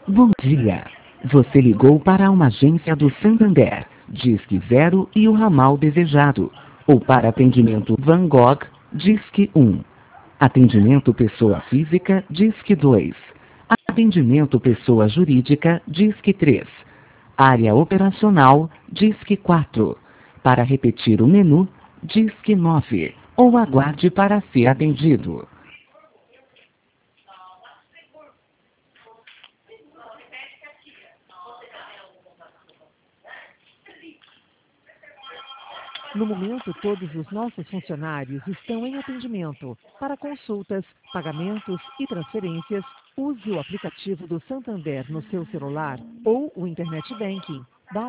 Bom dia. Você ligou para uma agência do Santander, Disque 0 e o ramal desejado. Ou para atendimento Van Gogh, Disque 1. Atendimento pessoa física, Disque 2. Atendimento pessoa jurídica, Disque 3. Área operacional, Disque 4. Para repetir o menu, Disque 9. Ou aguarde para ser atendido. No momento, todos os nossos funcionários estão em atendimento. Para consultas, pagamentos e transferências, use o aplicativo do Santander no seu celular ou o Internet Banking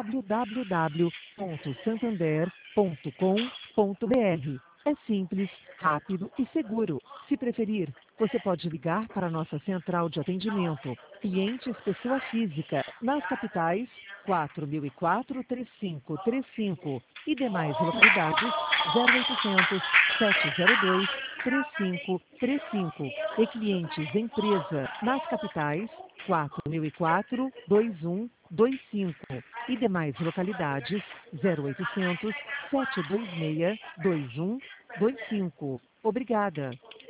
www.santander.com.br. É simples, rápido e seguro. Se preferir, você pode ligar para a nossa central de atendimento, clientes pessoa física, nas capitais 4004-3535 e demais localidades 0800 702 3535 e clientes empresa nas capitais 4004-2125 e demais localidades 0800 726 2125. Obrigada.